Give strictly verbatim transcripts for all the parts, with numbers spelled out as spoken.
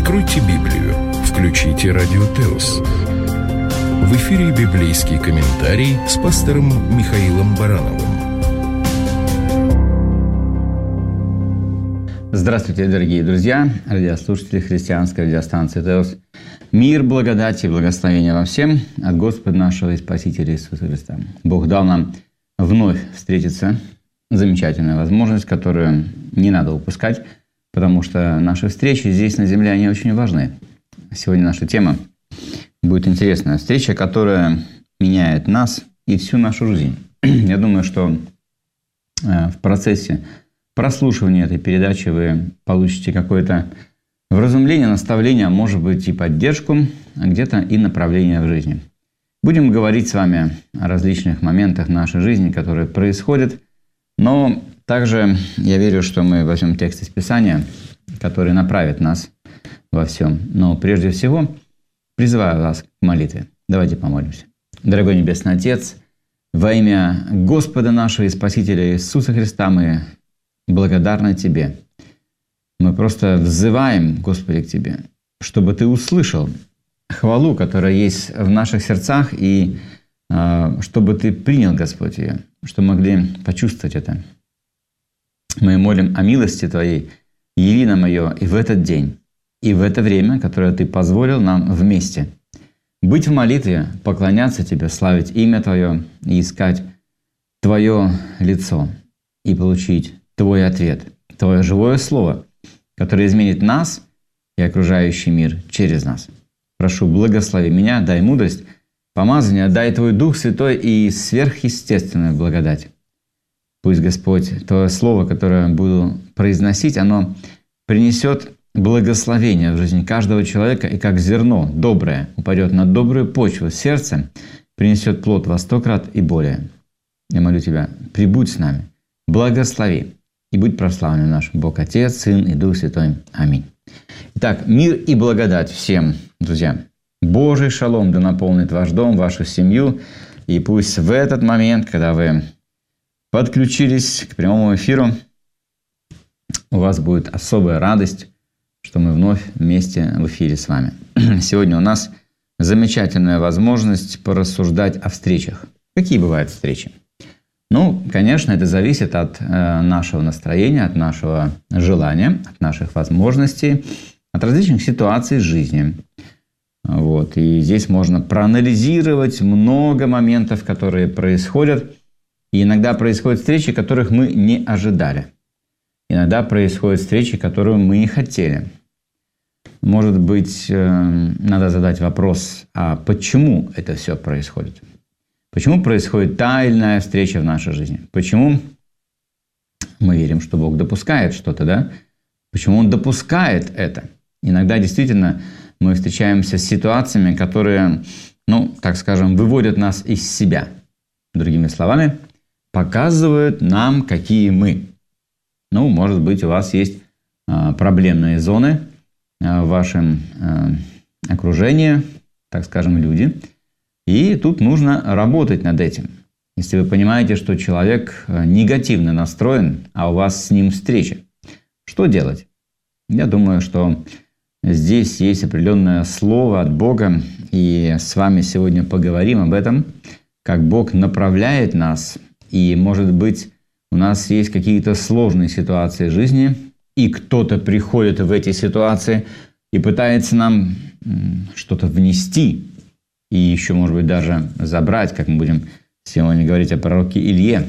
Откройте Библию, включите Радио Теос. В эфире библейский комментарий с пастором Михаилом Барановым. Здравствуйте, дорогие друзья, радиослушатели христианской радиостанции Теос. Мир, благодать и благословение вам всем от Господа нашего и Спасителя Иисуса Христа. Бог дал нам вновь встретиться. Замечательная возможность, которую не надо упускать, потому что наши встречи здесь на земле, они очень важны. Сегодня наша тема будет интересная. Встреча, которая меняет нас и всю нашу жизнь. Я думаю, что в процессе прослушивания этой передачи вы получите какое-то вразумление, наставление, а может быть и поддержку, а где-то и направление в жизни. Будем говорить с вами о различных моментах нашей жизни, которые происходят, но также я верю, что мы возьмем текст из Писания, который направит нас во всем. Но прежде всего призываю вас к молитве. Давайте помолимся. Дорогой Небесный Отец, во имя Господа нашего и Спасителя Иисуса Христа мы благодарны Тебе. Мы просто взываем, Господи, к Тебе, чтобы Ты услышал хвалу, которая есть в наших сердцах, и э, чтобы Ты принял, Господь, ее, чтобы могли почувствовать это. Мы молим о милости Твоей, яви нам ее и в этот день, и в это время, которое Ты позволил нам вместе. Быть в молитве, поклоняться Тебе, славить имя Твое и искать Твое лицо, и получить Твой ответ, Твое живое слово, которое изменит нас и окружающий мир через нас. Прошу, благослови меня, дай мудрость, помазание, дай Твой Дух Святой и сверхъестественную благодать. Пусть, Господь, Твое Слово, которое буду произносить, оно принесет благословение в жизнь каждого человека, и как зерно доброе упадет на добрую почву сердца, принесет плод во сто крат и более. Я молю Тебя, прибудь с нами, благослови, и будь прославлен наш Бог Отец, Сын и Дух Святой. Аминь. Итак, мир и благодать всем, друзья. Божий шалом да наполнит ваш дом, вашу семью, и пусть в этот момент, когда вы подключились к прямому эфиру, у вас будет особая радость, что мы вновь вместе в эфире с вами. Сегодня у нас замечательная возможность порассуждать о встречах. Какие бывают встречи? Ну, конечно, это зависит от э, нашего настроения, от нашего желания, от наших возможностей, от различных ситуаций жизни. Вот. И здесь можно проанализировать много моментов, которые происходят. И иногда происходят встречи, которых мы не ожидали. Иногда происходят встречи, которые мы не хотели. Может быть, надо задать вопрос, а почему это все происходит? Почему происходит та или иная встреча в нашей жизни? Почему мы верим, что Бог допускает что-то, да? Почему Он допускает это? Иногда действительно мы встречаемся с ситуациями, которые, ну, так скажем, выводят нас из себя. Другими словами, показывают нам, какие мы. Ну, может быть, у вас есть а, проблемные зоны а, в вашем а, окружении, так скажем, люди. И тут нужно работать над этим. Если вы понимаете, что человек негативно настроен, а у вас с ним встреча, что делать? Я думаю, что здесь есть определенное слово от Бога, и с вами сегодня поговорим об этом, как Бог направляет нас. И, может быть, у нас есть какие-то сложные ситуации жизни, и кто-то приходит в эти ситуации и пытается нам что-то внести, и еще, может быть, даже забрать, как мы будем сегодня говорить о пророке Илье.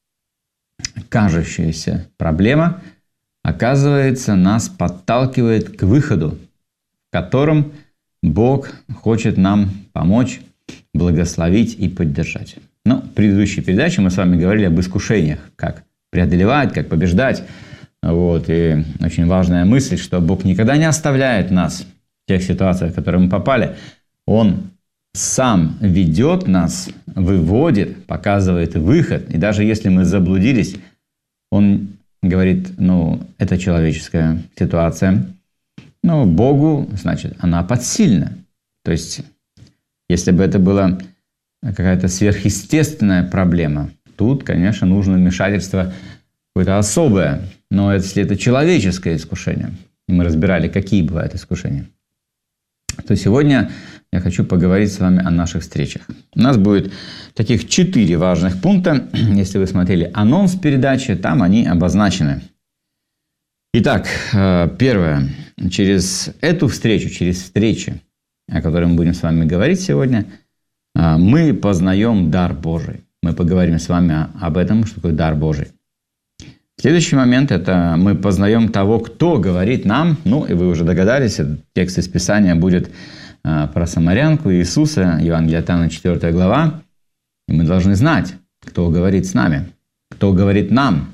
Кажущаяся проблема, оказывается, нас подталкивает к выходу, в котором Бог хочет нам помочь, благословить и поддержать. Ну, в предыдущей передаче мы с вами говорили об искушениях, как преодолевать, как побеждать. Вот. И очень важная мысль, что Бог никогда не оставляет нас в тех ситуациях, в которые мы попали. Он сам ведет нас, выводит, показывает выход. И даже если мы заблудились, Он говорит, ну, это человеческая ситуация. Но Богу, значит, она подсильна. То есть, если бы это была какая-то сверхъестественная проблема, тут, конечно, нужно вмешательство какое-то особое. Но если это человеческое искушение, и мы разбирали, какие бывают искушения, то сегодня я хочу поговорить с вами о наших встречах. У нас будет таких четыре важных пункта. Если вы смотрели анонс передачи, там они обозначены. Итак, первое. Через эту встречу, через встречи, о которой мы будем с вами говорить сегодня, мы познаем дар Божий. Мы поговорим с вами об этом, что такое дар Божий. Следующий момент – это мы познаем того, кто говорит нам. Ну, и вы уже догадались, текст из Писания будет про самарянку Иисуса, Евангелие от Иоанна, четвёртая глава. И мы должны знать, кто говорит с нами, кто говорит нам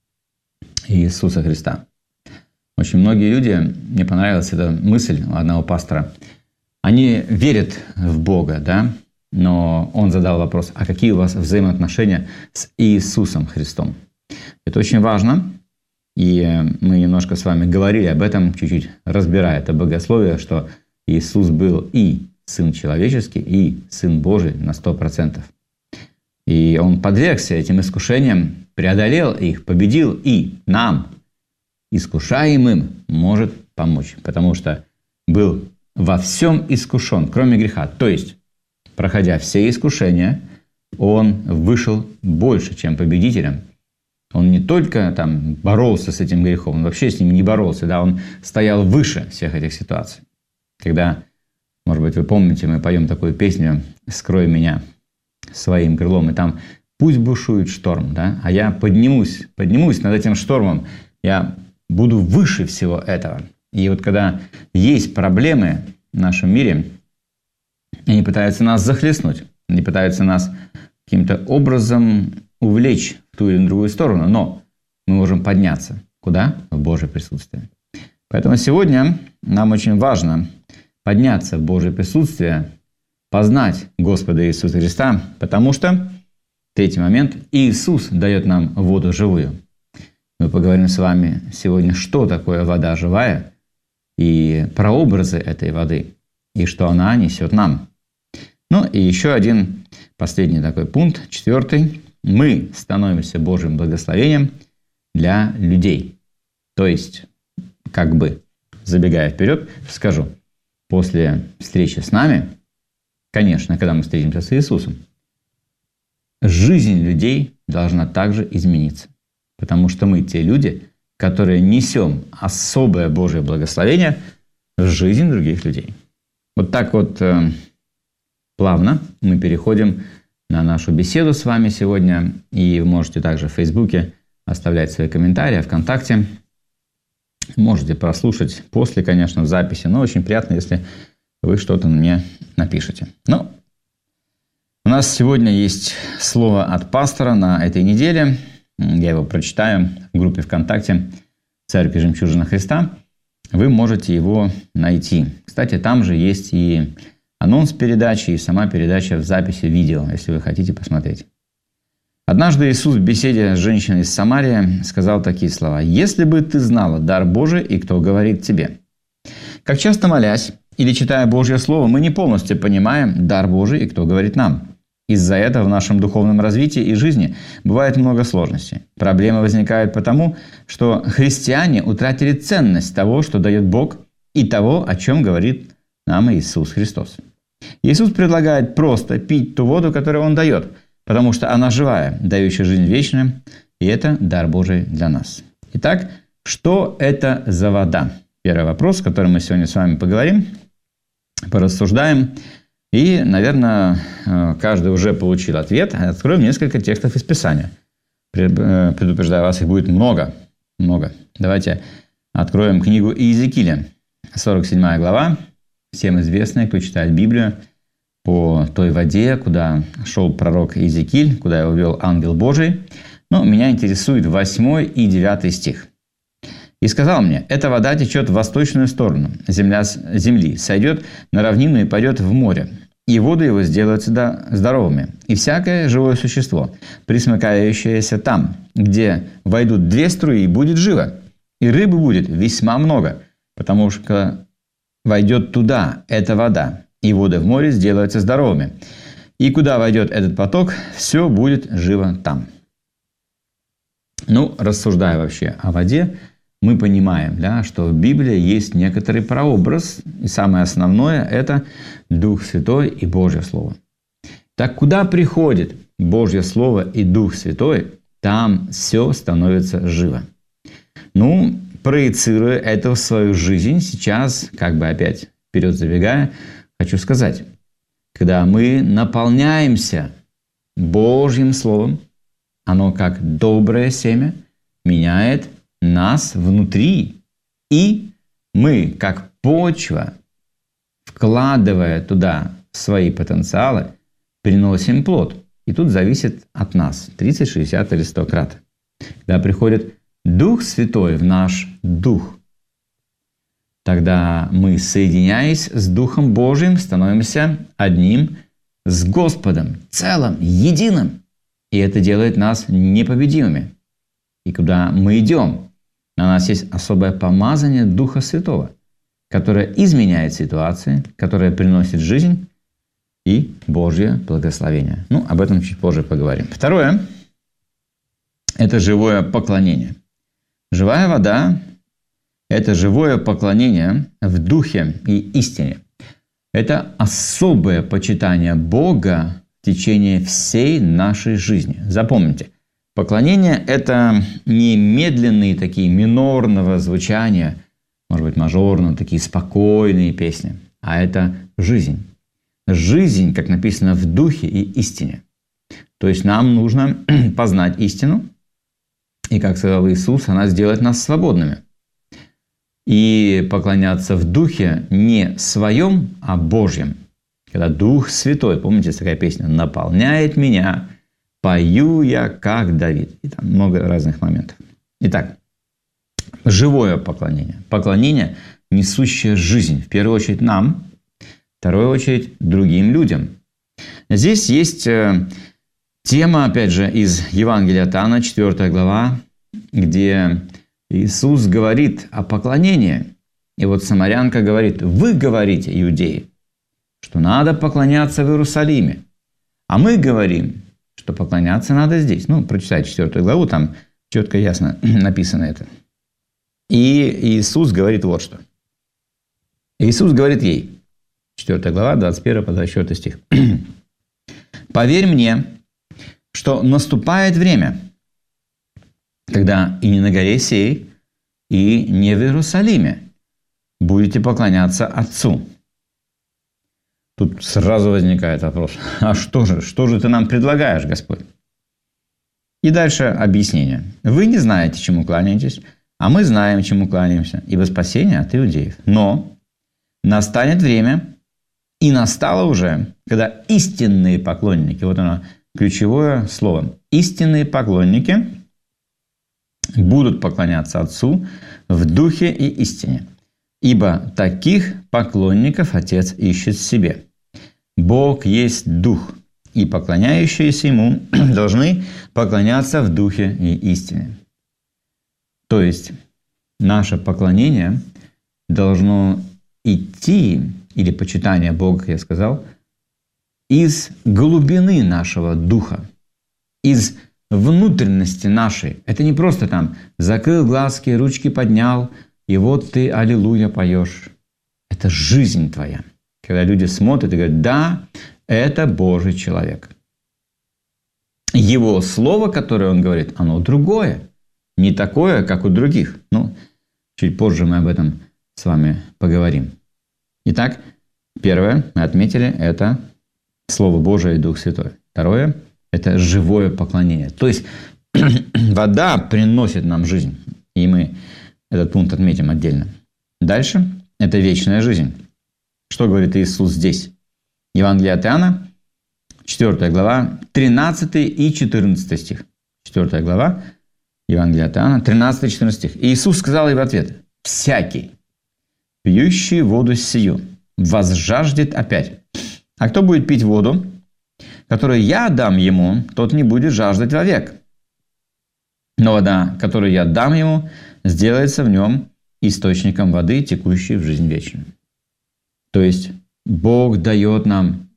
Иисуса Христа. Очень многие люди, мне понравилась эта мысль у одного пастора, они верят в Бога, да, но он задал вопрос, а какие у вас взаимоотношения с Иисусом Христом? Это очень важно, и мы немножко с вами говорили об этом, чуть-чуть разбирая это богословие, что Иисус был и Сын человеческий, и Сын Божий на сто процентов. И Он подвергся этим искушениям, преодолел их, победил, и нам, искушаемым, может помочь, потому что был во всем искушен, кроме греха. То есть, проходя все искушения, Он вышел больше, чем победителем. Он не только там боролся с этим грехом, он вообще с ним не боролся, да, он стоял выше всех этих ситуаций. Когда, может быть, вы помните, мы поем такую песню «Скрой меня своим крылом», и там «Пусть бушует шторм», да, а я поднимусь, поднимусь над этим штормом, я буду выше всего этого. И вот когда есть проблемы в нашем мире, они пытаются нас захлестнуть, они пытаются нас каким-то образом увлечь в ту или другую сторону, но мы можем подняться. Куда? В Божье присутствие. Поэтому сегодня нам очень важно подняться в Божье присутствие, познать Господа Иисуса Христа, потому что, третий момент, Иисус дает нам воду живую. Мы поговорим с вами сегодня, что такое вода живая, и прообразы этой воды, и что она несет нам. Ну и еще один последний такой пункт, четвертый. Мы становимся Божьим благословением для людей. То есть, как бы, забегая вперед, скажу, после встречи с нами, конечно, когда мы встретимся с Иисусом, жизнь людей должна также измениться. Потому что мы те люди, которые несем особое Божье благословение в жизнь других людей. Вот так вот э, плавно мы переходим на нашу беседу с вами сегодня. И вы можете также в Фейсбуке оставлять свои комментарии, ВКонтакте. Можете прослушать после, конечно, в записи. Но очень приятно, если вы что-то мне напишете. Ну, у нас сегодня есть слово от пастора на этой неделе. Я его прочитаю в группе ВКонтакте «Церковь Жемчужина Христа». Вы можете его найти. Кстати, там же есть и анонс передачи, и сама передача в записи видео, если вы хотите посмотреть. Однажды Иисус в беседе с женщиной из Самарии сказал такие слова. «Если бы ты знала дар Божий и кто говорит тебе». Как часто молясь или читая Божье Слово, мы не полностью понимаем дар Божий и кто говорит нам. Из-за этого в нашем духовном развитии и жизни бывает много сложностей. Проблемы возникают потому, что христиане утратили ценность того, что дает Бог, и того, о чем говорит нам Иисус Христос. Иисус предлагает просто пить ту воду, которую Он дает, потому что она живая, дающая жизнь вечную, и это дар Божий для нас. Итак, что это за вода? Первый вопрос, о котором мы сегодня с вами поговорим, порассуждаем. И, наверное, каждый уже получил ответ. Откроем несколько текстов из Писания. Предупреждаю вас, их будет много. Много. Давайте откроем книгу Иезекииля, сорок седьмая глава. Всем известная, кто читает Библию, по той воде, куда шел пророк Иезекииль, куда его вел ангел Божий. Но меня интересует восьмой и девятый стих. «И сказал мне, эта вода течет в восточную сторону земля, земли, сойдет на равнину и пойдет в море, и воды его сделаются здоровыми, и всякое живое существо, присмыкающееся там, где войдут две струи, будет живо, и рыбы будет весьма много, потому что войдет туда эта вода, и воды в море сделаются здоровыми, и куда войдет этот поток, все будет живо там». Ну, рассуждая вообще о воде, мы понимаем, да, что в Библии есть некоторый прообраз, и самое основное – это Дух Святой и Божье Слово. Так куда приходит Божье Слово и Дух Святой, там все становится живо. Ну, проецируя это в свою жизнь, сейчас, как бы опять вперед забегая, хочу сказать, когда мы наполняемся Божьим Словом, оно как доброе семя меняет нас внутри. И мы, как почва, вкладывая туда свои потенциалы, приносим плод. И тут зависит от нас тридцать, шестьдесят или сто крат. Когда приходит Дух Святой в наш дух, тогда мы, соединяясь с Духом Божиим, становимся одним с Господом, целым, единым. И это делает нас непобедимыми. И куда мы идем, на нас есть особое помазание Духа Святого, которое изменяет ситуации, которое приносит жизнь и Божье благословение. Ну, об этом чуть позже поговорим. Второе – это живое поклонение. Живая вода – это живое поклонение в духе и истине. Это особое почитание Бога в течение всей нашей жизни. Запомните, поклонение – это не медленные такие минорного звучания, может быть, мажорного, такие спокойные песни, а это жизнь. Жизнь, как написано, в духе и истине. То есть нам нужно познать истину, и, как сказал Иисус, она сделает нас свободными. И поклоняться в духе не своем, а Божьем. Когда Дух Святой, помните, такая песня, наполняет меня, пою я, как Давид. И там много разных моментов. Итак, живое поклонение. Поклонение, несущее жизнь. В первую очередь нам, в вторую очередь другим людям. Здесь есть тема, опять же, из Евангелия от Иоанна, четвёртая глава, где Иисус говорит о поклонении. И вот самарянка говорит: вы говорите, иудеи, что надо поклоняться в Иерусалиме. А мы говорим, что поклоняться надо здесь. Ну, прочитайте четвёртую главу, там четко ясно написано это. И Иисус говорит вот что. Иисус говорит ей, четвёртая глава, двадцать первый по двадцать четвёртый стих. «Поверь мне, что наступает время, когда и не на горе сей, и не в Иерусалиме будете поклоняться Отцу». Тут сразу возникает вопрос: а что же, что же ты нам предлагаешь, Господь? И дальше объяснение. Вы не знаете, чему кланяетесь, а мы знаем, чему кланяемся, ибо спасение от иудеев. Но настанет время, и настало уже, когда истинные поклонники, вот оно, ключевое слово, истинные поклонники будут поклоняться Отцу в духе и истине. Ибо таких поклонников Отец ищет себе. Бог есть Дух, и поклоняющиеся Ему должны поклоняться в духе и истине. То есть наше поклонение должно идти, или почитание Бога, как я сказал, из глубины нашего духа, из внутренности нашей. Это не просто там закрыл глазки, ручки поднял, и вот ты аллилуйя поешь. Это жизнь твоя. Когда люди смотрят и говорят: да, это Божий человек. Его слово, которое он говорит, оно другое. Не такое, как у других. Ну, чуть позже мы об этом с вами поговорим. Итак, первое, мы отметили, это Слово Божие и Дух Святой. Второе, это живое поклонение. То есть вода приносит нам жизнь. И мы этот пункт отметим отдельно. Дальше – это вечная жизнь. Что говорит Иисус здесь? Евангелие от Иоанна, четвёртая глава, тринадцатый и четырнадцатый стих. четвёртая глава, Евангелие от Иоанна, тринадцатый и четырнадцатый стих. И Иисус сказал ей в ответ: «Всякий, пьющий воду сию, возжаждет опять. А кто будет пить воду, которую я дам ему, тот не будет жаждать вовек. Но вода, которую я дам ему, сделается в нем источником воды, текущей в жизнь вечную». То есть Бог дает нам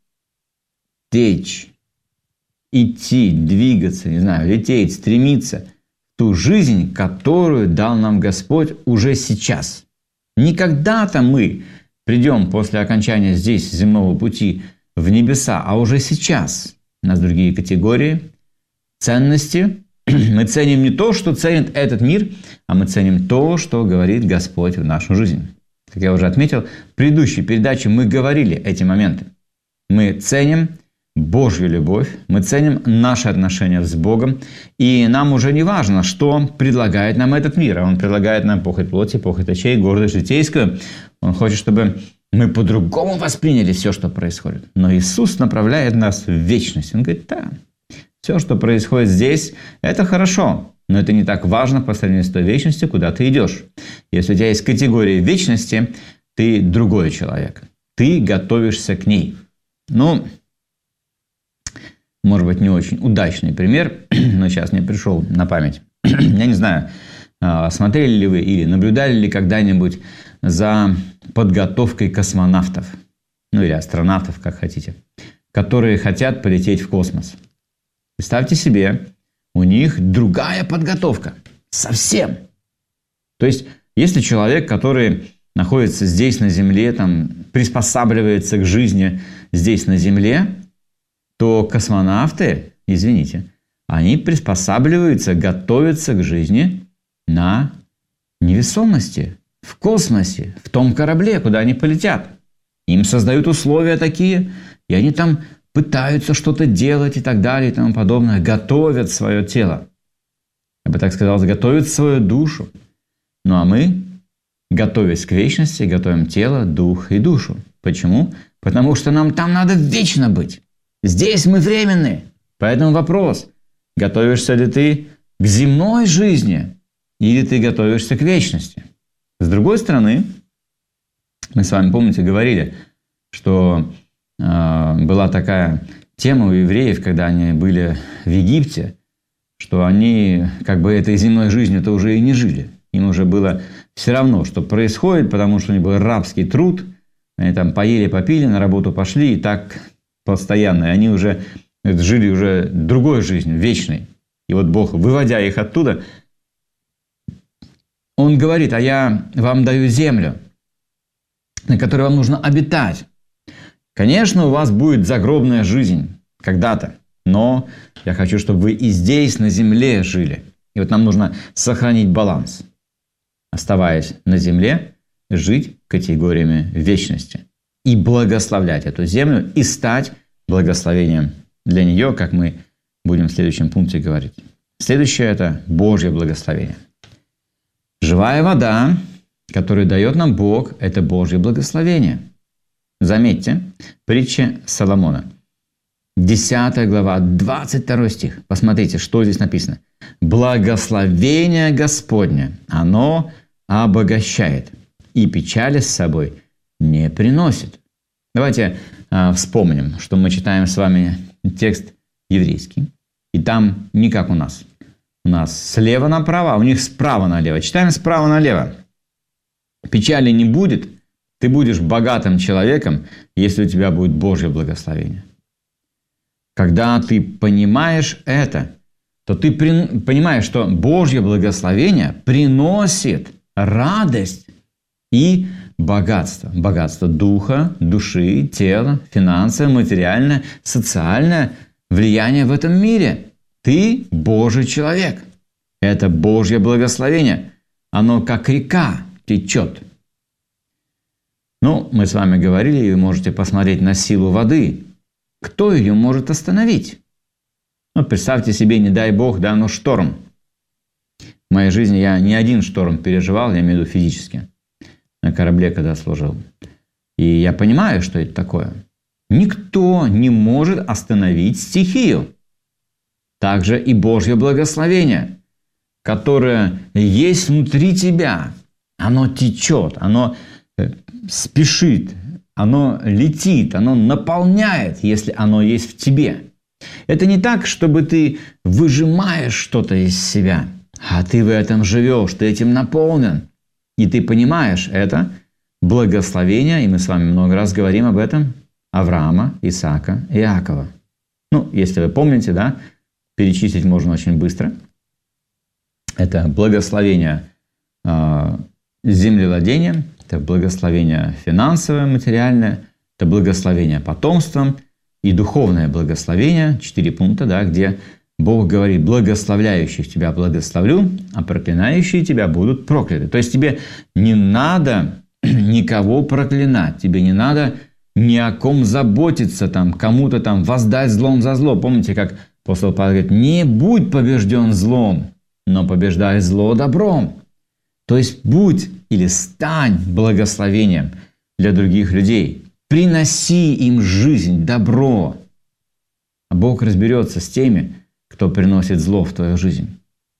течь, идти, двигаться, не знаю, лететь, стремиться в ту жизнь, которую дал нам Господь уже сейчас. Не когда-то мы придем после окончания здесь земного пути в небеса, а уже сейчас. У нас другие категории, ценности. Мы ценим не то, что ценит этот мир, а мы ценим то, что говорит Господь в нашу жизнь. Как я уже отметил, в предыдущей передаче мы говорили эти моменты. Мы ценим Божью любовь, мы ценим наши отношения с Богом, и нам уже не важно, что предлагает нам этот мир. Он предлагает нам похоть плоти, похоть очей, гордость житейскую. Он хочет, чтобы мы по-другому восприняли все, что происходит. Но Иисус направляет нас в вечность. Он говорит, да, все, что происходит здесь, это хорошо, но это не так важно по сравнению с той вечностью, куда ты идешь. Если у тебя есть категория вечности, ты другой человек. Ты готовишься к ней. Ну, может быть, не очень удачный пример, но сейчас мне пришел на память. Я не знаю, смотрели ли вы или наблюдали ли когда-нибудь за подготовкой космонавтов, ну или астронавтов, как хотите, которые хотят полететь в космос. Представьте себе, у них другая подготовка. Совсем. То есть, если человек, который находится здесь на Земле, там, приспосабливается к жизни здесь на Земле, то космонавты, извините, они приспосабливаются, готовятся к жизни на невесомости, в космосе, в том корабле, куда они полетят. Им создают условия такие, и они там пытаются что-то делать и так далее и тому подобное, готовят свое тело. Я бы так сказал, готовят свою душу. Ну а мы, готовясь к вечности, готовим тело, дух и душу. Почему? Потому что нам там надо вечно быть. Здесь мы временные. Поэтому вопрос, готовишься ли ты к земной жизни или ты готовишься к вечности? С другой стороны, мы с вами, помните, говорили, что э, была такая тема у евреев, когда они были в Египте, что они как бы этой земной жизнью-то уже и не жили. Им уже было все равно, что происходит, потому что у них был рабский труд. Они там поели, попили, на работу пошли, и так постоянно. И они уже жили уже другой жизнью, вечной. И вот Бог, выводя их оттуда, Он говорит, а я вам даю землю, на которой вам нужно обитать. Конечно, у вас будет загробная жизнь когда-то, но я хочу, чтобы вы и здесь, на земле, жили. И вот нам нужно сохранить баланс. Оставаясь на земле, жить категориями вечности. И благословлять эту землю, и стать благословением для нее, как мы будем в следующем пункте говорить. Следующее – это Божье благословение. Живая вода, которую дает нам Бог, это Божье благословение. Заметьте, притча Соломона. десятая глава, двадцать второй стих. Посмотрите, что здесь написано. «Благословение Господне, оно обогащает, и печали с собой не приносит». Давайте э, вспомним, что мы читаем с вами текст еврейский. И там не как у нас. У нас слева направо, а у них справа налево. Читаем справа налево. Печали не будет. Ты будешь богатым человеком, если у тебя будет Божье благословение. Когда ты понимаешь это, то ты при... понимаешь, что Божье благословение приносит радость и богатство. Богатство духа, души, тела, финансовое, материальное, социальное влияние в этом мире. Ты Божий человек. Это Божье благословение. Оно как река течет. Ну, мы с вами говорили, и вы можете посмотреть на силу воды. Кто ее может остановить? Ну, представьте себе, не дай Бог, да, ну шторм. В моей жизни я не один шторм переживал, я имею в виду физически. На корабле, когда служил. И я понимаю, что это такое. Никто не может остановить стихию. Также и Божье благословение, которое есть внутри тебя. Оно течет, оно спешит, оно летит, оно наполняет, если оно есть в тебе. Это не так, чтобы ты выжимаешь что-то из себя, а ты в этом живешь, ты этим наполнен. И ты понимаешь это благословение, и мы с вами много раз говорим об этом, Авраама, Исаака и Иакова. Ну, если вы помните, да, перечислить можно очень быстро. Это благословение э, землевладения, это благословение финансовое, материальное, это благословение потомством и духовное благословение. Четыре пункта, да, где Бог говорит: благословляющих тебя благословлю, а проклинающие тебя будут прокляты. То есть тебе не надо никого проклинать, тебе не надо ни о ком заботиться, там, кому-то там воздать злом за зло. Помните, как апостол Павел говорит: не будь побежден злом, но побеждай зло добром. То есть будь или стань благословением для других людей. Приноси им жизнь, добро. А Бог разберется с теми, кто приносит зло в твою жизнь.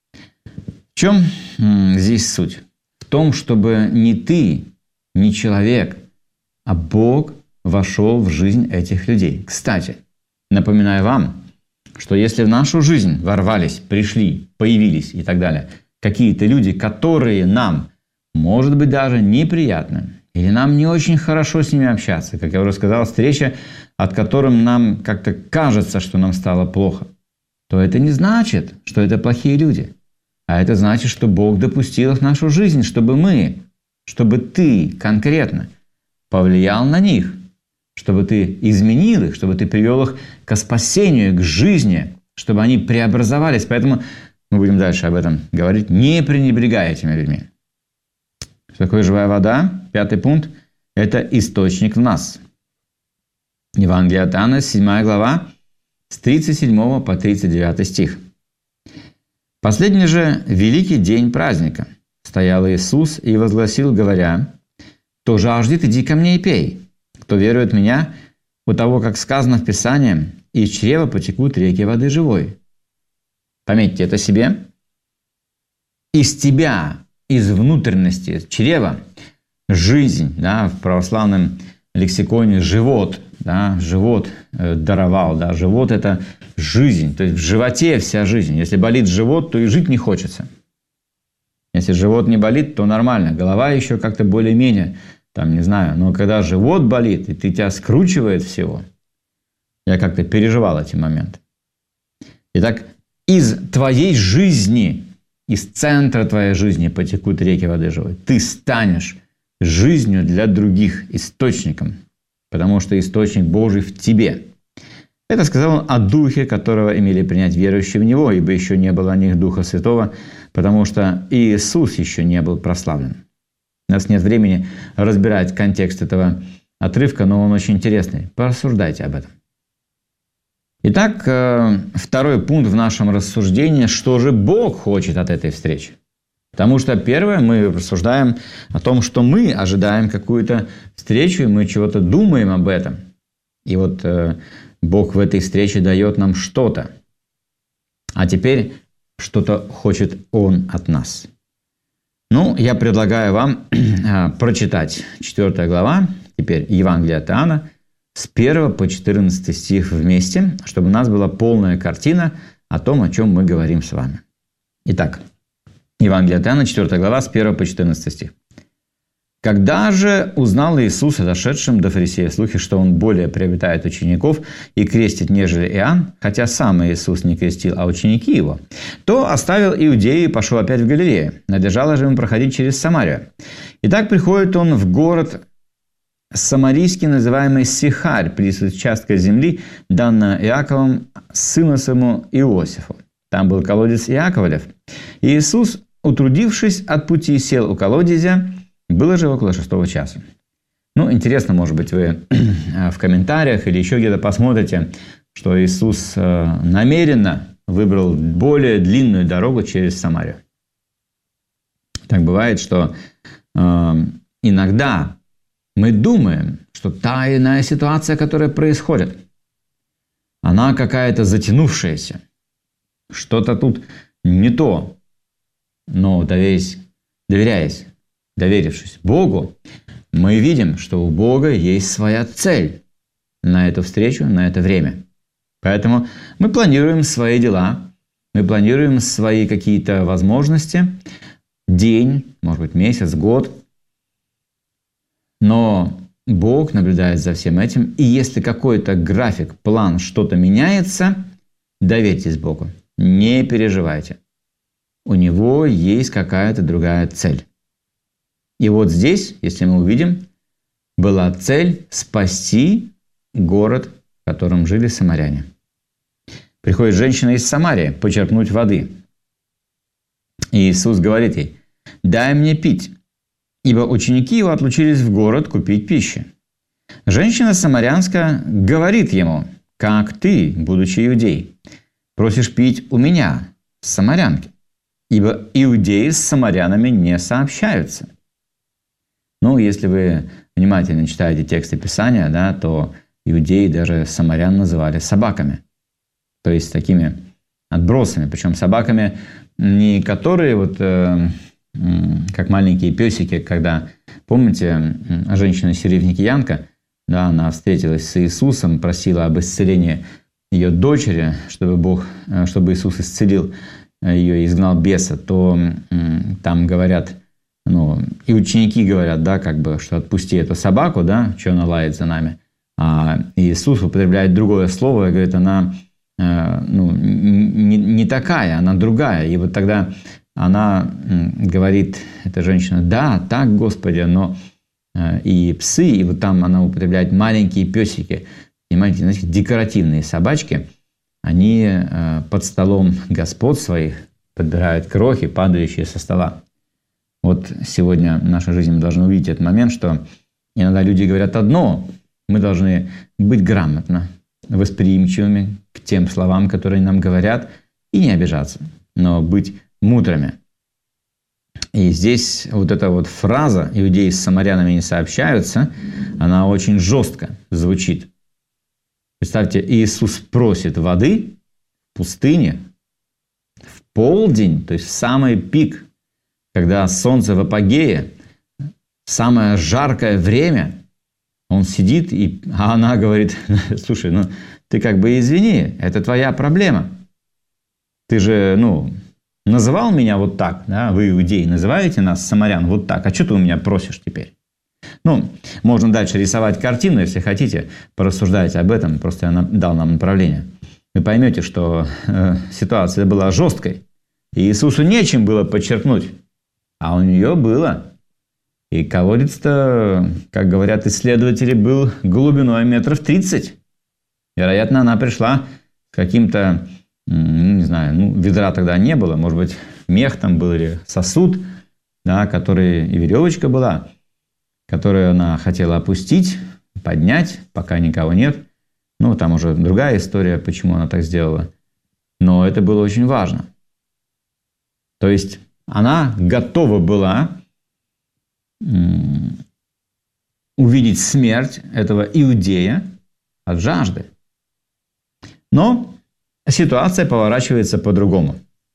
В чем здесь суть? В том, чтобы не ты, не человек, а Бог вошел в жизнь этих людей. Кстати, напоминаю вам, что если в нашу жизнь ворвались, пришли, появились и так далее какие-то люди, которые нам, может быть, даже неприятны, или нам не очень хорошо с ними общаться, как я уже сказал, встреча, от которой нам как-то кажется, что нам стало плохо, то это не значит, что это плохие люди. А это значит, что Бог допустил их в нашу жизнь, чтобы мы, чтобы ты конкретно повлиял на них, чтобы ты изменил их, чтобы ты привел их к спасению, к жизни, чтобы они преобразовались. Поэтому мы будем дальше об этом говорить. Не пренебрегай этими людьми. Что такое живая вода? Пятый пункт – это источник в нас. Евангелие от Иоанна, седьмая глава, с тридцать седьмого по тридцать девятый стих. «Последний же великий день праздника стоял Иисус и возгласил, говоря: кто жаждет, иди ко мне и пей. Кто верует в меня, у того, как сказано в Писании, из чрева потекут реки воды живой». Пометьте это себе. Из тебя, из внутренности чрева, жизнь, да, в православном лексиконе живот, да, живот э, даровал, да, живот – это жизнь, то есть в животе вся жизнь. Если болит живот, то и жить не хочется. Если живот не болит, то нормально, голова еще как-то более-менее, там, не знаю, но когда живот болит, и ты тебя скручивает всего, я как-то переживал эти моменты. Итак, из твоей жизни, из центра твоей жизни потекут реки воды живой. Ты станешь жизнью для других, источником, потому что источник Божий в тебе. Это сказал он о Духе, которого имели принять верующие в Него, ибо еще не было о них Духа Святого, потому что Иисус еще не был прославлен. У нас нет времени разбирать контекст этого отрывка, но он очень интересный. Порассуждайте об этом. Итак, второй пункт в нашем рассуждении, что же Бог хочет от этой встречи. Потому что первое, мы рассуждаем о том, что мы ожидаем какую-то встречу, и мы чего-то думаем об этом. И вот Бог в этой встрече дает нам что-то. А теперь что-то хочет Он от нас. Ну, я предлагаю вам прочитать четвёртая глава, теперь Евангелие от Иоанна, с первого по четырнадцатый стих вместе, чтобы у нас была полная картина о том, о чем мы говорим с вами. Итак, Евангелие от Иоанна, четвёртая глава, с первого по четырнадцатый стих. «Когда же узнал Иисус о дошедшем до фарисеев слухе, что Он более приобретает учеников и крестит, нежели Иоанн, хотя сам Иисус не крестил, а ученики Его, то оставил Иудею и пошел опять в Галилею. Надлежало же ему проходить через Самарию. Итак, приходит он в город самарийский, называемый Сихарь, близ участка земли, данного Иаковом, сыну своему Иосифу. Там был колодец Иаковлев. И Иисус, утрудившись от пути, сел у колодезя. Было же около шестого часа». Ну, интересно, может быть, вы в комментариях или еще где-то посмотрите, что Иисус намеренно выбрал более длинную дорогу через Самарию. Так бывает, что э, иногда мы думаем, что та иная ситуация, которая происходит, она какая-то затянувшаяся. Что-то тут не то. Но доверяясь, доверяясь, доверившись Богу, мы видим, что у Бога есть своя цель на эту встречу, на это время. Поэтому мы планируем свои дела, мы планируем свои какие-то возможности, день, может быть, месяц, год. Но Бог наблюдает за всем этим, и если какой-то график, план, что-то меняется, доверьтесь Богу, не переживайте. у него есть какая-то другая цель. И вот здесь, если мы увидим, была цель спасти город, в котором жили самаряне. Приходит женщина из Самарии почерпнуть воды. И Иисус говорит ей: «Дай мне пить», ибо ученики его отлучились в город купить пищи. Женщина самарянская говорит ему: «Как ты, будучи иудей, просишь пить у меня, самарянки? Ибо иудеи с самарянами не сообщаются». Ну, если вы внимательно читаете тексты Писания, да, то иудеи даже самарян называли собаками. То есть такими отбросами. Причем собаками не которые вот э, как маленькие песики, когда, помните, женщина сирифникиянка, да, она встретилась с Иисусом, просила об исцелении ее дочери, чтобы Бог, чтобы Иисус исцелил ее и изгнал беса, то там говорят, ну, и ученики говорят, да, как бы, что отпусти эту собаку, да, что она лает за нами. А Иисус употребляет другое слово и говорит, она э, ну, не, не такая, она другая. И вот тогда она говорит, эта женщина, да, так, Господи, но э, и псы, и вот там она употребляет маленькие песики, понимаете, знаете, декоративные собачки, они э, под столом господ своих подбирают крохи, падающие со стола. Вот сегодня в нашей жизни мы должны увидеть этот момент, что иногда люди говорят одно, мы должны быть грамотно восприимчивыми к тем словам, которые нам говорят, и не обижаться, но быть мудрыми. И здесь вот эта вот фраза «иудеи с самарянами не сообщаются», она очень жестко звучит. Представьте, Иисус просит воды в пустыне в полдень, то есть в самый пик, когда солнце в апогее, самое жаркое время, он сидит, и, а она говорит, слушай, ну ты как бы извини, это твоя проблема. Ты же, ну, называл меня вот так, да, вы, иудеи, называете нас, самарян, вот так, а что ты у меня просишь теперь? Ну, можно дальше рисовать картину, если хотите, порассуждайте об этом, просто я дал нам направление. Вы поймете, что э, ситуация была жесткой, и Иисусу нечем было подчеркнуть, а у нее было. И колодец-то, как говорят исследователи, был глубиной метров тридцать. Вероятно, она пришла с каким-то, ну, не знаю, ну, ведра тогда не было, может быть, мех там был или сосуд, да, который, и веревочка была, которую она хотела опустить, поднять, пока никого нет. Ну, там уже другая история, почему она так сделала. Но это было очень важно. То есть она готова была увидеть смерть этого иудея от жажды. Но ситуация поворачивается по-другому.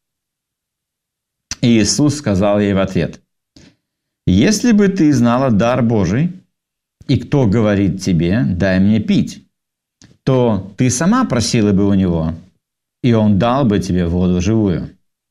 И Иисус сказал ей в ответ: «Если бы ты знала дар Божий, и кто говорит тебе, дай мне пить, то ты сама просила бы у него, и он дал бы тебе воду живую».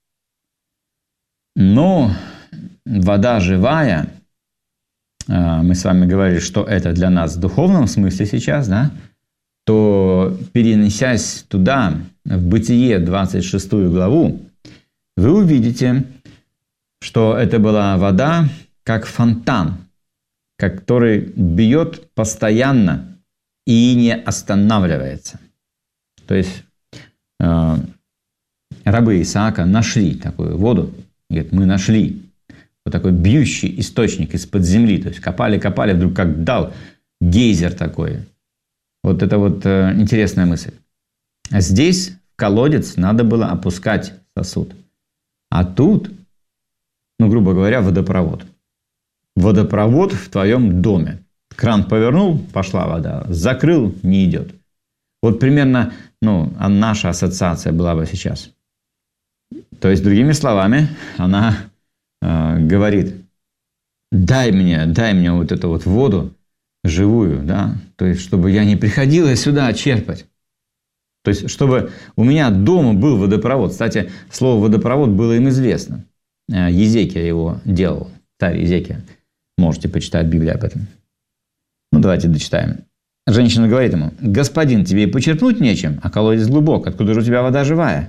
Но вода живая, мы с вами говорили, что это для нас в духовном смысле сейчас, да, то, перенесясь туда, в Бытие двадцать шестую главу, вы увидите, что это была вода, как фонтан, который бьет постоянно и не останавливается. То есть э, рабы Исаака нашли такую воду, говорят, мы нашли вот такой бьющий источник из-под земли, то есть копали-копали, вдруг как дал гейзер такой. Вот это вот э, интересная мысль. А здесь в колодец надо было опускать сосуд, а тут, ну грубо говоря, водопровод. Водопровод в твоем доме. Кран повернул, пошла вода. Закрыл, не идет. Вот примерно, ну, наша ассоциация была бы сейчас. То есть, другими словами, она э, говорит, дай мне, дай мне вот эту вот воду живую, да, то есть, чтобы я не приходила сюда черпать. То есть, чтобы у меня дома был водопровод. Кстати, слово водопровод было им известно. Езекия его делал, царь Езекия. Можете почитать в Библии об этом. Ну, давайте дочитаем. Женщина говорит ему: «Господин, тебе и почерпнуть нечем, а колодец глубок. Откуда же у тебя вода живая?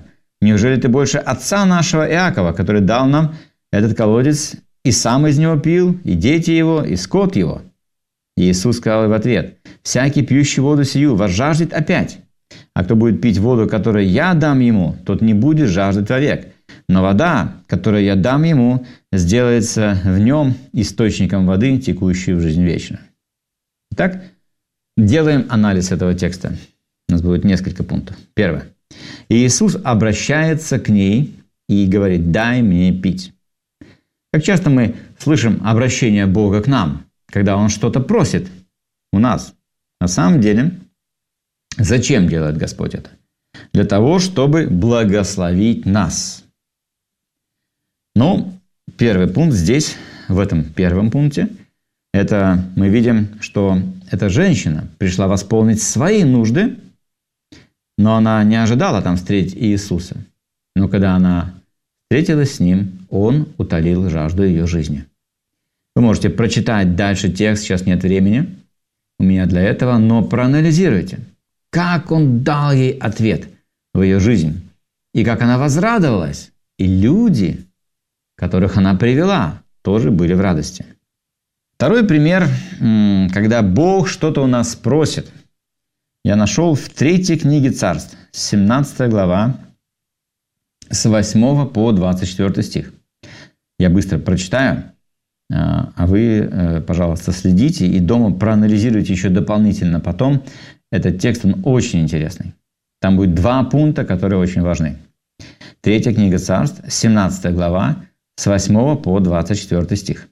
Неужели ты больше отца нашего Иакова, который дал нам этот колодец, и сам из него пил, и дети его, и скот его?» И Иисус сказал в ответ: «Всякий, пьющий воду сию, возжаждет опять. А кто будет пить воду, которую я дам ему, тот не будет жаждать вовек. Но вода, которую я дам ему, сделается в нем источником воды, текущей в жизнь вечную». Итак, делаем анализ этого текста. У нас будет несколько пунктов. Первое. Иисус обращается к ней и говорит: «Дай мне пить». Как часто мы слышим обращение Бога к нам, когда Он что-то просит у нас. На самом деле, зачем делает Господь это? Для того, чтобы благословить нас. Ну, первый пункт здесь, в этом первом пункте, это мы видим, что эта женщина пришла восполнить свои нужды, но она не ожидала там встретить Иисуса. Но когда она встретилась с Ним, Он утолил жажду ее жизни. Вы можете прочитать дальше текст, сейчас нет времени у меня для этого, но проанализируйте, как Он дал ей ответ в ее жизнь, и как она возрадовалась. И люди, которых она привела, тоже были в радости. Второй пример, когда Бог что-то у нас просит, я нашел в третьей книге Царств, семнадцатая глава, с восьмого по двадцать четвёртый стих. Я быстро прочитаю, а вы, пожалуйста, следите и дома проанализируйте еще дополнительно потом. Этот текст, он очень интересный. Там будет два пункта, которые очень важны. Третья книга Царств, семнадцатая глава, с восьмого по двадцать четвёртый стих.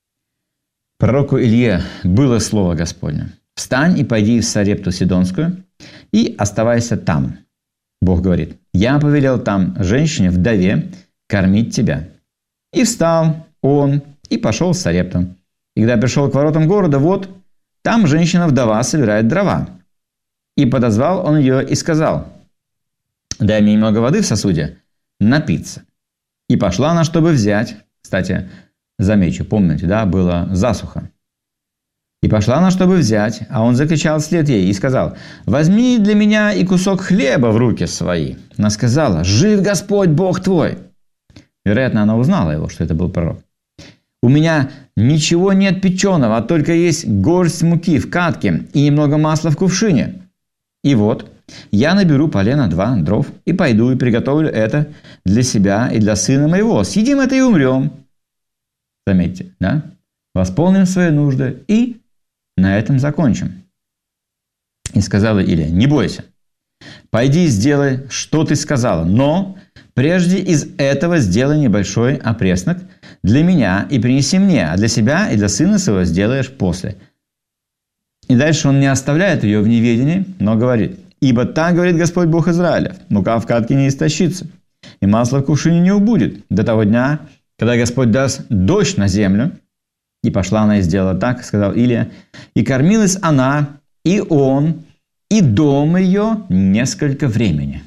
Пророку Илье было слово Господне: «Встань и пойди в Сарепту Сидонскую, и оставайся там». Бог говорит: «Я повелел там женщине, вдове, кормить тебя». И встал он, и пошел в Сарепту. И когда пришел к воротам города, вот, там женщина-вдова собирает дрова. И подозвал он ее и сказал: «Дай мне немного воды в сосуде, напиться». И пошла она, чтобы взять. Кстати, замечу, помните, да, была засуха. И пошла она, чтобы взять, а он закричал вслед ей и сказал: «Возьми для меня и кусок хлеба в руки свои». Она сказала: «Жив Господь Бог твой». Вероятно, она узнала его, что это был пророк. «У меня ничего нет печеного, а только есть горсть муки в катке и немного масла в кувшине. И вот, я наберу полено два дров и пойду и приготовлю это для себя и для сына моего. Съедим это и умрем». Заметьте, да? Восполним свои нужды и на этом закончим. И сказала Илия: «Не бойся, пойди и сделай, что ты сказала, но прежде из этого сделай небольшой опреснок для меня и принеси мне, а для себя и для сына своего сделаешь после». И дальше он не оставляет ее в неведении, но говорит: «Ибо так говорит Господь Бог Израилев: мука в катке не истощится, и масло в кувшине не убудет до того дня, когда Господь даст дождь на землю». И пошла она и сделала так, сказал Илия, и кормилась она, и он, и дом ее несколько времени.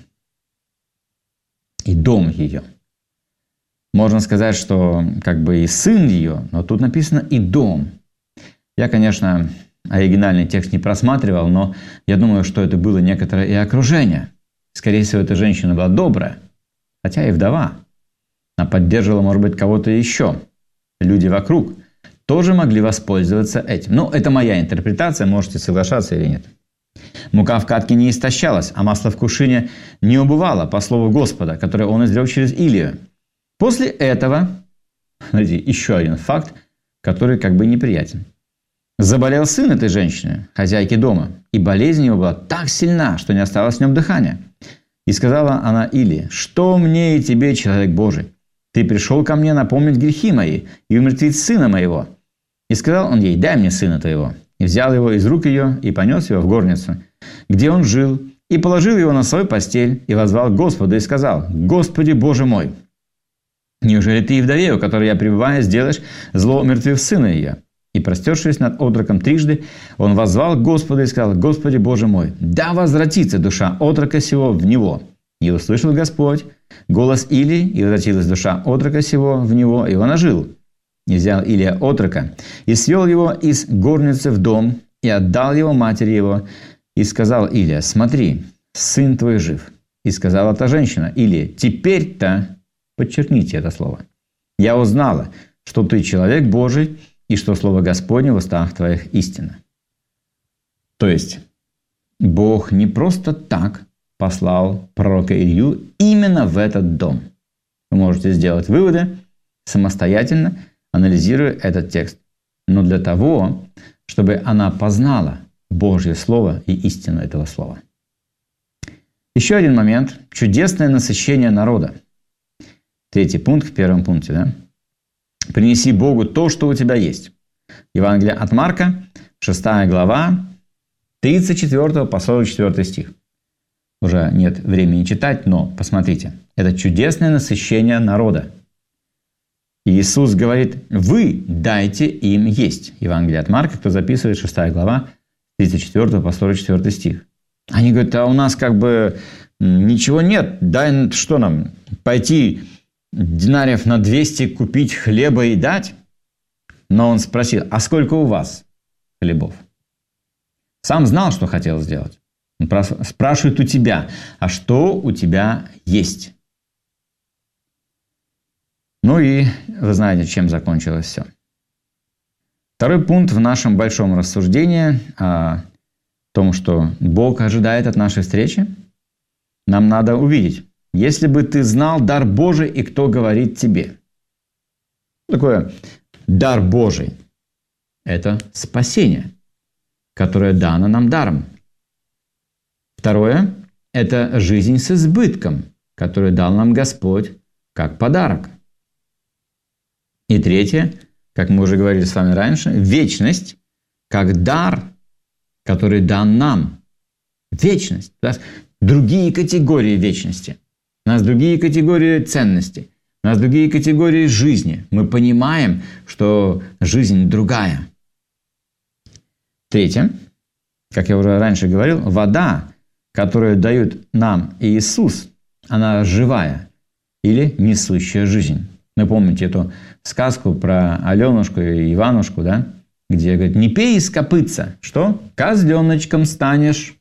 И дом ее. Можно сказать, что как бы и сын ее, но тут написано и дом. Я, конечно, оригинальный текст не просматривал, но я думаю, что это было некоторое и окружение. Скорее всего, эта женщина была добрая, хотя и вдова. Она поддерживала, может быть, кого-то еще. Люди вокруг тоже могли воспользоваться этим. Ну, это моя интерпретация, можете соглашаться или нет. Мука в катке не истощалась, а масло в кувшине не убывало, по слову Господа, которое он изрек через Илию. После этого, смотрите, еще один факт, который как бы неприятен. Заболел сын этой женщины, хозяйки дома, и болезнь его была так сильна, что не осталось в нем дыхания. И сказала она Илии: «Что мне и тебе, человек Божий? Ты пришел ко мне напомнить грехи мои и умертвить сына моего». И сказал он ей: «Дай мне сына твоего». И взял его из рук ее и понес его в горницу, где он жил, и положил его на свою постель, и воззвал к Господу, и сказал: «Господи Боже мой, неужели ты и вдове, у которой я пребываю, сделаешь зло, умертвив сына ее?» И, простершись над отроком трижды, он воззвал к Господу и сказал: «Господи Боже мой, да возвратится душа отрока сего в него». И услышал Господь голос Илии, и возвратилась душа отрока сего в него, и он ожил. И взял Илия отрока, и свел его из горницы в дом, и отдал его матери его, и сказал Илия: «Смотри, сын твой жив». И сказала та женщина, или «теперь-то», подчеркните это слово, «я узнала, что ты человек Божий, и что слово Господне в устах твоих истина». То есть, Бог не просто так послал пророка Илью именно в этот дом. Вы можете сделать выводы самостоятельно, анализируя этот текст. Но для того, чтобы она познала Божье Слово и истину этого Слова. Еще один момент. Чудесное насыщение народа. Третий пункт в первом пункте. Да? «Принеси Богу то, что у тебя есть». Евангелие от Марка, шестая глава, тридцать четвёртый по сорок четвёртый стих. Уже нет времени читать, но посмотрите. Это чудесное насыщение народа. И Иисус говорит, вы дайте им есть. Евангелие от Марка, кто записывает, шестая глава, тридцать четвёртый по сорок четвёртый стих. Они говорят, а у нас как бы ничего нет. Дай что нам, пойти динариев на двести купить хлеба и дать? Но он спросил, а сколько у вас хлебов? Сам знал, что хотел сделать. Он спрашивает у тебя, а что у тебя есть? Ну и вы знаете, чем закончилось все. Второй пункт в нашем большом рассуждении о том, что Бог ожидает от нашей встречи, нам надо увидеть. Если бы ты знал дар Божий и кто говорит тебе. Что такое дар Божий? Это спасение, которое дано нам даром. Второе – это жизнь с избытком, которую дал нам Господь как подарок. И третье, как мы уже говорили с вами раньше, вечность как дар, который дан нам. Вечность. У нас другие категории вечности. У нас другие категории ценностей. У нас другие категории жизни. Мы понимаем, что жизнь другая. Третье, как я уже раньше говорил, вода, которую дает нам Иисус, она живая или несущая жизнь. Вы помните эту сказку про Аленушку и Иванушку, да? Где говорит, не пей из копытца. Что? Козленочком станешь.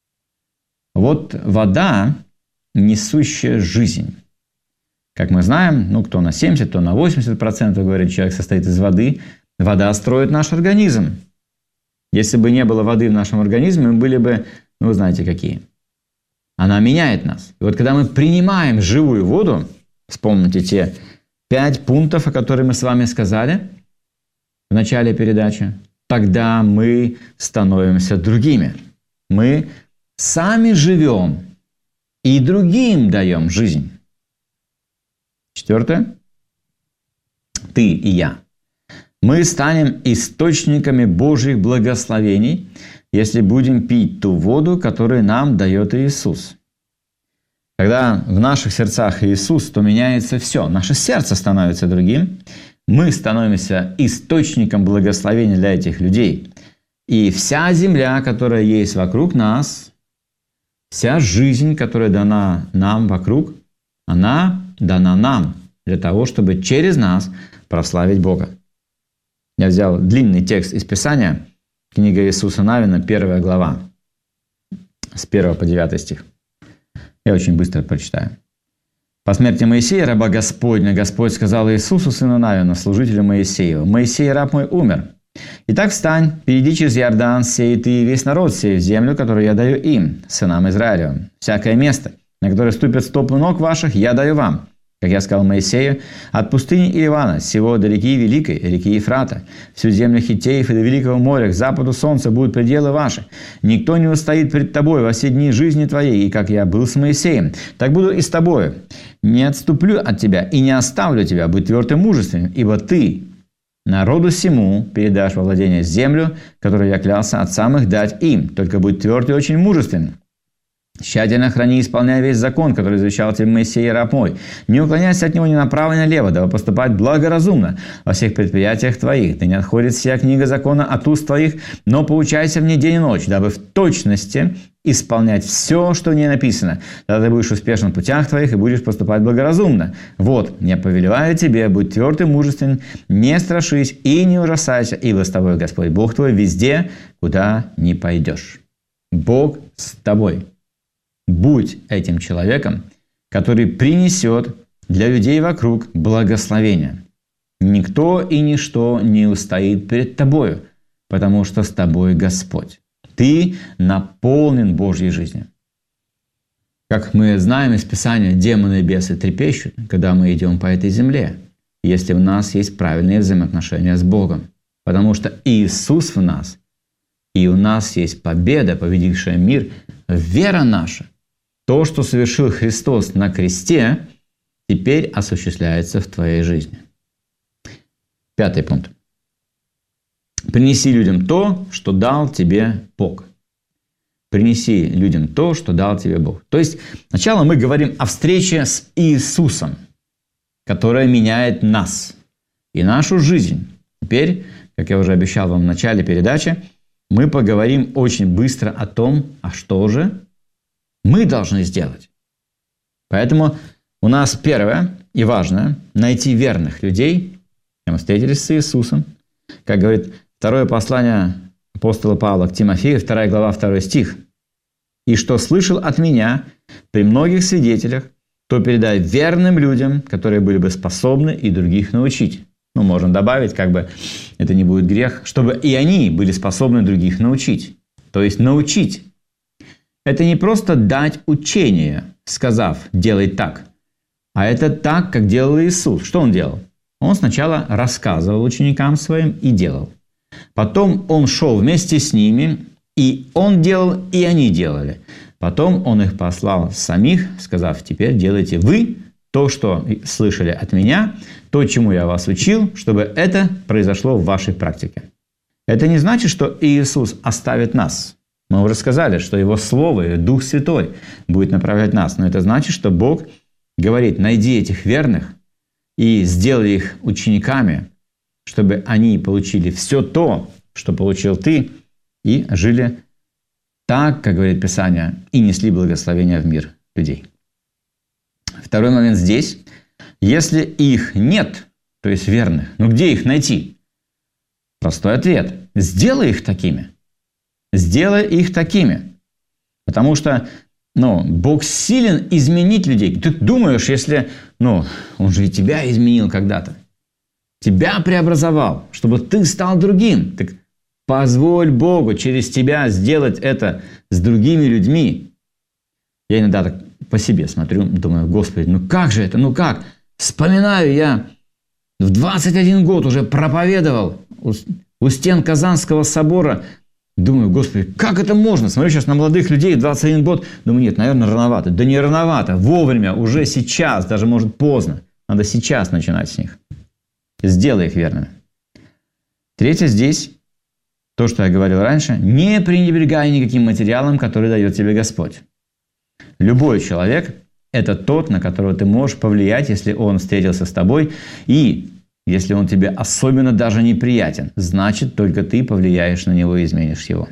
Вот вода, несущая жизнь. Как мы знаем, ну, кто на семьдесят, кто на восемьдесят процентов, говорит, человек состоит из воды. Вода строит наш организм. Если бы не было воды в нашем организме, мы были бы, ну, вы знаете, какие. Она меняет нас. И вот когда мы принимаем живую воду, вспомните те пять пунктов, о которых мы с вами сказали в начале передачи, тогда мы становимся другими. Мы сами живем и другим даем жизнь. Четвертое. Ты и я. Мы станем источниками Божьих благословений, если будем пить ту воду, которую нам дает Иисус. Когда в наших сердцах Иисус, то меняется все. Наше сердце становится другим. Мы становимся источником благословения для этих людей. И вся земля, которая есть вокруг нас, вся жизнь, которая дана нам вокруг, она дана нам для того, чтобы через нас прославить Бога. Я взял длинный текст из Писания, книга Иисуса Навина, первая глава, с первого по девятый стих. Я очень быстро прочитаю. «По смерти Моисея, раба Господня, Господь сказал Иисусу, сыну Навина, служителю Моисеева, Моисей, раб мой, умер. Итак, встань, перейди через Иордан, сей ты и весь народ сей в землю, которую я даю им, сынам Израилевым. Всякое место, на которое ступят стопы ног ваших, я даю вам. Как я сказал Моисею, от пустыни Иливана, сего до реки Великой, реки Ефрата, всю землю Хиттеев и до Великого моря, к западу солнца будут пределы ваши. Никто не устоит пред тобой во все дни жизни твоей, и как я был с Моисеем, так буду и с тобою. Не отступлю от тебя и не оставлю тебя, будь твердым мужественным, ибо ты народу сему передашь во владение землю, которую я клялся отцам их дать им, только будь тверд и очень мужественным. Тщательно храни и исполняй весь закон, который завещал тебе Моисей, раб мой. Не уклоняйся от него ни направо, ни налево, дабы поступать благоразумно во всех предприятиях твоих. Да не отходит вся книга закона от уст твоих, но поучайся в ней день и ночь, дабы в точности исполнять все, что в ней написано. Тогда ты будешь успешен в путях твоих и будешь поступать благоразумно. Вот, я повелеваю тебе, будь тверд и мужествен, не страшись и не ужасайся, ибо с тобой Господь Бог твой везде, куда ни пойдешь». Бог с тобой. Будь этим человеком, который принесет для людей вокруг благословение. Никто и ничто не устоит перед тобою, потому что с тобой Господь. Ты наполнен Божьей жизнью. Как мы знаем из Писания, демоны и бесы трепещут, когда мы идем по этой земле, если у нас есть правильные взаимоотношения с Богом. Потому что Иисус в нас, и у нас есть победа, победившая мир, вера наша. То, что совершил Христос на кресте, теперь осуществляется в твоей жизни. Пятый пункт. Принеси людям то, что дал тебе Бог. Принеси людям то, что дал тебе Бог. То есть сначала мы говорим о встрече с Иисусом, которая меняет нас и нашу жизнь. Теперь, как я уже обещал вам в начале передачи, мы поговорим очень быстро о том, а что же мы должны сделать. Поэтому у нас первое и важное – найти верных людей. Мы встретились с Иисусом. Как говорит второе послание апостола Павла к Тимофею, вторая глава, второй стих. «И что слышал от меня при многих свидетелях, то передай верным людям, которые были бы способны и других научить». Ну, можно добавить, как бы это не будет грех, чтобы и они были способны других научить. То есть научить. Это не просто дать учение, сказав «делай так», а это так, как делал Иисус. Что Он делал? Он сначала рассказывал ученикам своим и делал. Потом Он шел вместе с ними, и Он делал, и они делали. Потом Он их послал самих, сказав «теперь делайте вы то, что слышали от меня, то, чему я вас учил, чтобы это произошло в вашей практике». Это не значит, что Иисус оставит нас. Мы уже сказали, что Его Слово и Дух Святой будет направлять нас. Но это значит, что Бог говорит, найди этих верных и сделай их учениками, чтобы они получили все то, что получил ты, и жили так, как говорит Писание, и несли благословение в мир людей. Второй момент здесь. Если их нет, то есть верных, ну где их найти? Простой ответ. Сделай их такими. Сделай их такими. Потому что ну, Бог силен изменить людей. Ты думаешь, если... Ну, Он же и тебя изменил когда-то. Тебя преобразовал, чтобы ты стал другим. Так позволь Богу через тебя сделать это с другими людьми. Я иногда так по себе смотрю, думаю, Господи, ну как же это, ну как? Вспоминаю, я в двадцать один год уже проповедовал у, у стен Казанского собора. Думаю, Господи, как это можно? Смотрю сейчас на молодых людей, двадцать один год. Думаю, нет, наверное, рановато. Да не рановато, вовремя, уже сейчас, даже может поздно. Надо сейчас начинать с них. Сделай их верными. Третье здесь, то, что я говорил раньше, не пренебрегай никаким материалом, который дает тебе Господь. Любой человек – это тот, на которого ты можешь повлиять, если он встретился с тобой, и если он тебе особенно даже неприятен, значит, только ты повлияешь на него и изменишь его.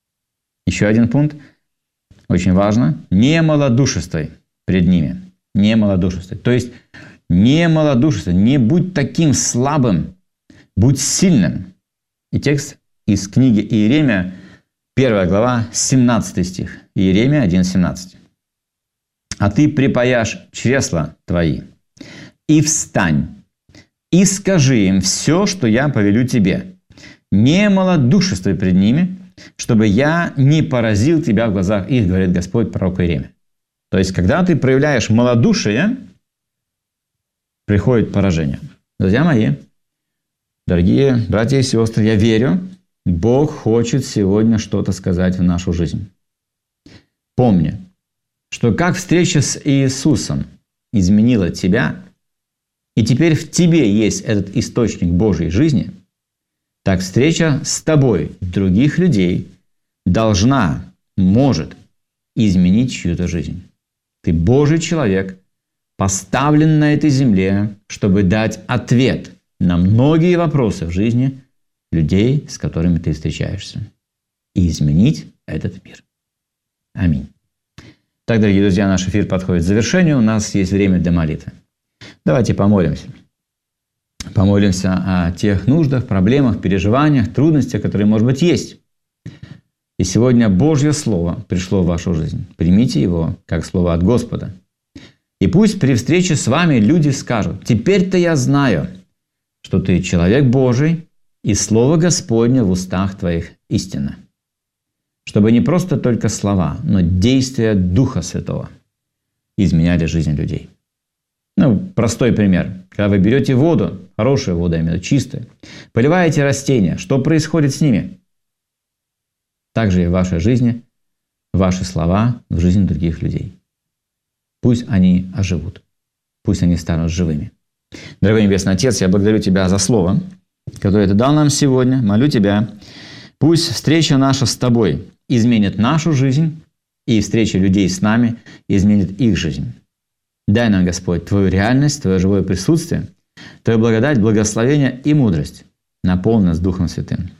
Еще один пункт, очень важно – не малодушествуй пред ними. Не малодушествуй. То есть, не малодушествуй, не будь таким слабым, будь сильным. И текст из книги Иеремия, первая глава, семнадцатый стих. Иеремия один семнадцать. «А ты припаяшь чресла твои, и встань, и скажи им все, что я повелю тебе. Не малодушествуй пред ними, чтобы я не поразил тебя в глазах их, говорит Господь пророк Иеремия». То есть, когда ты проявляешь малодушие, приходит поражение. Друзья мои, дорогие братья и сестры, я верю, Бог хочет сегодня что-то сказать в нашу жизнь. Помни, что как встреча с Иисусом изменила тебя, и теперь в тебе есть этот источник Божьей жизни, так встреча с тобой, других людей, должна, может изменить чью-то жизнь. Ты Божий человек, поставлен на этой земле, чтобы дать ответ на многие вопросы в жизни людей, с которыми ты встречаешься, и изменить этот мир. Аминь. Так, дорогие друзья, наш эфир подходит к завершению. У нас есть время для молитвы. Давайте помолимся. Помолимся о тех нуждах, проблемах, переживаниях, трудностях, которые, может быть, есть. И сегодня Божье Слово пришло в вашу жизнь. Примите его как Слово от Господа. И пусть при встрече с вами люди скажут: «Теперь-то я знаю, что ты человек Божий, и Слово Господне в устах твоих истина». Чтобы не просто только слова, но действия Духа Святого изменяли жизнь людей. Ну, простой пример. Когда вы берете воду, хорошую воду, именно чистую, поливаете растения, что происходит с ними? Также и в вашей жизни, ваши слова в жизни других людей. Пусть они оживут, пусть они станут живыми. Дорогой Небесный Отец, я благодарю Тебя за Слово, которое Ты дал нам сегодня. Молю Тебя, пусть встреча наша с Тобой изменит нашу жизнь, и встреча людей с нами изменит их жизнь. Дай нам, Господь, Твою реальность, Твое живое присутствие, Твою благодать, благословение и мудрость. Наполни нас Духом Святым.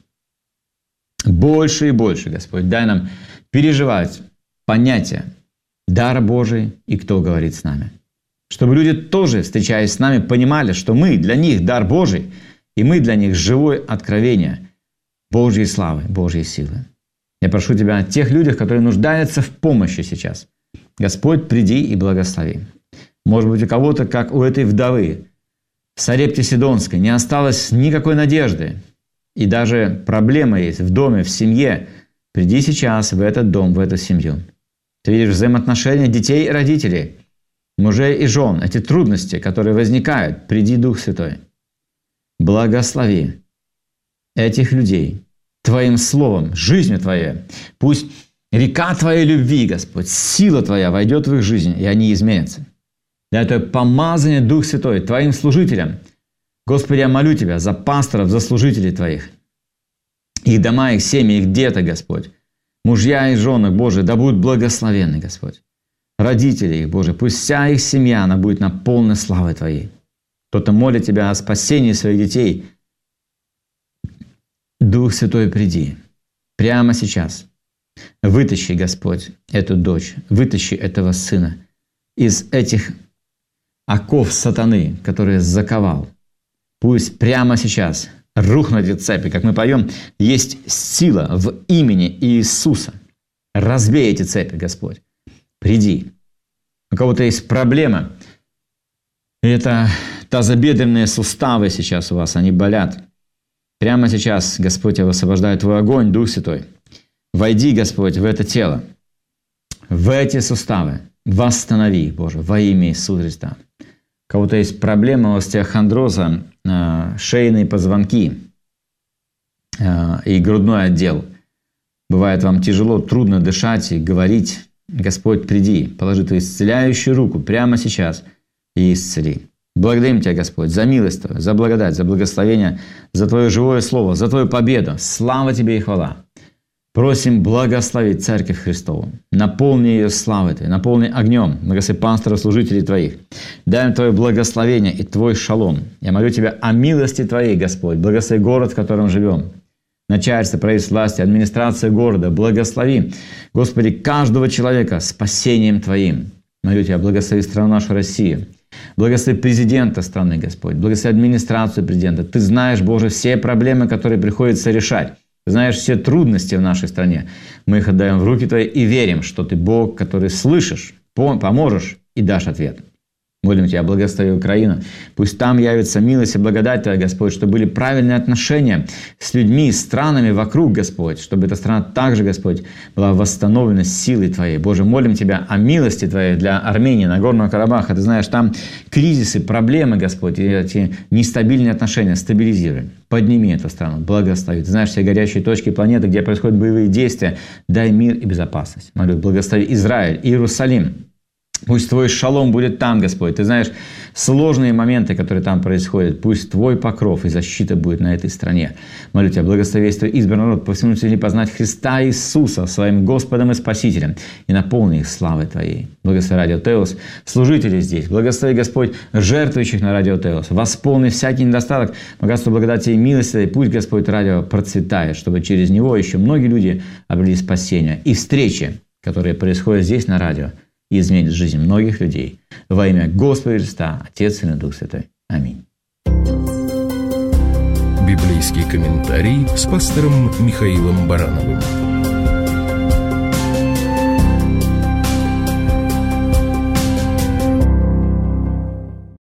Больше и больше, Господь, дай нам переживать понятие дара Божий и кто говорит с нами. Чтобы люди тоже, встречаясь с нами, понимали, что мы для них дар Божий, и мы для них живое откровение Божьей славы, Божьей силы. Я прошу Тебя о тех людях, которые нуждаются в помощи сейчас. Господь, приди и благослови. Может быть, у кого-то, как у этой вдовы, в Сарепте Сидонской, не осталось никакой надежды. И даже проблема есть в доме, в семье. Приди сейчас в этот дом, в эту семью. Ты видишь взаимоотношения детей и родителей, мужей и жен, эти трудности, которые возникают. Приди, Дух Святой. Благослови этих людей Твоим Словом, жизнью Твоей. Пусть река Твоей любви, Господь, сила Твоя войдет в их жизнь, и они изменятся. Дай Твое помазание, Дух Святой, Твоим служителям. Господи, я молю Тебя за пасторов, за служителей Твоих. Их дома, их семьи, их дети, Господь. Мужья и жены, Боже, да будут благословенны, Господь. Родители их, Боже, пусть вся их семья, она будет наполнена славой Твоей. Кто-то молит Тебя о спасении своих детей. Дух Святой, приди прямо сейчас. Вытащи, Господь, эту дочь, вытащи этого сына из этих оков сатаны, которые заковал. Пусть прямо сейчас рухнут эти цепи, как мы поем, есть сила в имени Иисуса. Разбей эти цепи, Господь. Приди. У кого-то есть проблема. Это тазобедренные суставы сейчас у вас, они болят. Прямо сейчас, Господь, я высвобождаю Твой огонь, Дух Святой. Войди, Господь, в это тело, в эти суставы. Восстанови их, Боже, во имя Иисуса Христа. У кого-то есть проблема остеохондроза, шейные позвонки и грудной отдел. Бывает вам тяжело, трудно дышать и говорить. Господь, приди, положи Твою исцеляющую руку прямо сейчас и исцели. Благодарим Тебя, Господь, за милость Твою, за благодать, за благословение, за Твое живое Слово, за Твою победу. Слава Тебе и хвала. Просим благословить Церковь Христову. Наполни ее славой Твоей, наполни огнем, благослови пасторов, служителей Твоих. Дай им Твое благословение и Твой шалом. Я молю Тебя о милости Твоей, Господь. Благослови город, в котором живем. Начальство, правительство, власти, администрация города. Благослови, Господи, каждого человека спасением Твоим. Молю Тебя, благослови страну нашу Россию. Благослови президента страны, Господь. Благослови администрацию президента. Ты знаешь, Боже, все проблемы, которые приходится решать. Ты знаешь все трудности в нашей стране. Мы их отдаем в руки Твои и верим, что Ты Бог, который слышишь, поможешь и дашь ответ. Молим Тебя, благослови Украину. Пусть там явится милость и благодать Твоя, Господь, чтобы были правильные отношения с людьми, с странами вокруг, Господь, чтобы эта страна также, Господь, была восстановлена силой Твоей. Боже, молим Тебя о милости Твоей для Армении, Нагорного Карабаха. Ты знаешь, там кризисы, проблемы, Господь, и эти нестабильные отношения стабилизируй. Подними эту страну, благослови. Ты знаешь все горячие точки планеты, где происходят боевые действия. Дай мир и безопасность. Молю, благослови Израиль, Иерусалим. Пусть Твой шалом будет там, Господь. Ты знаешь сложные моменты, которые там происходят. Пусть Твой покров и защита будет на этой стране. Молю Тебя, благослови Твой избранный народ, по всему свете познать Христа Иисуса своим Господом и Спасителем и наполни их славой Твоей. Благослови Радио Теос, служителей здесь. Благослови, Господь, жертвующих на Радио Теос. Восполни всякий недостаток, богатство благодати и милости. И пусть, Господь, радио процветает, чтобы через него еще многие люди обрели спасение. И встречи, которые происходят здесь на радио, и изменит жизнь многих людей. Во имя Господа Христа, Отец, Сын и Дух Святой. Аминь. Библейский комментарий с пастором Михаилом Барановым.